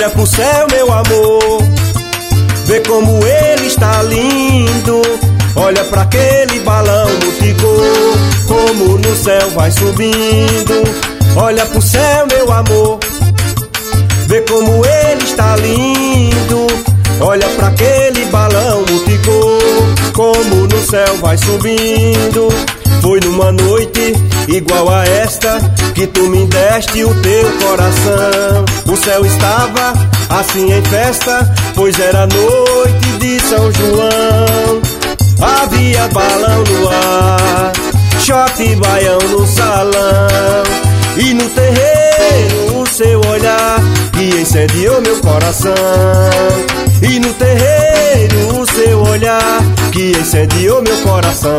Olha pro céu, meu amor, vê como ele está lindo. Olha pra aquele balão multicolor, como no céu vai subindo. Olha pro céu, meu amor, vê como ele está lindo. Olha pra aquele balão multicolor, como no céu vai subindo. Foi numa noite igual a esta que tu me deste o teu coração. O céu estava assim em festa, pois era noite de São João. Havia balão no ar, shot e baião no salão, e no terreiro o seu olhar que incendiou meu coração. E no terreiro o seu olhar que incendiou meu coração.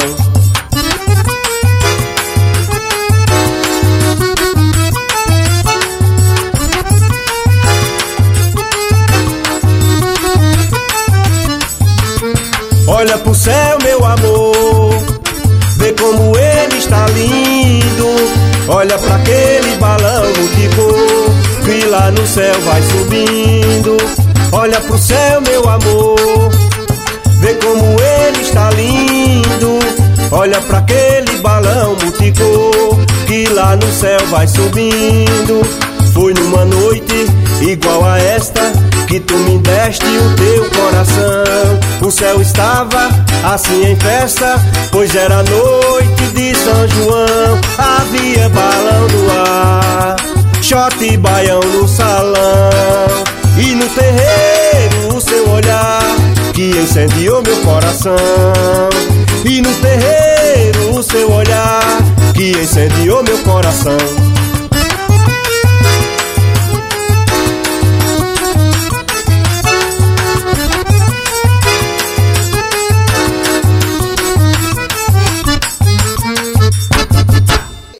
Olha pro céu, meu amor, vê como ele está lindo. Olha pra aquele balão multicolor que lá no céu vai subindo. Olha pro céu, meu amor, vê como ele está lindo. Olha pra aquele balão multicolor que lá no céu vai subindo. Foi numa noite igual a esta que tu me deste o teu coração. O céu estava assim em festa, pois era noite de São João. Havia balão no ar, shot e baião no salão, e no terreiro o seu olhar que incendiou meu coração. E no terreiro o seu olhar que incendiou meu coração.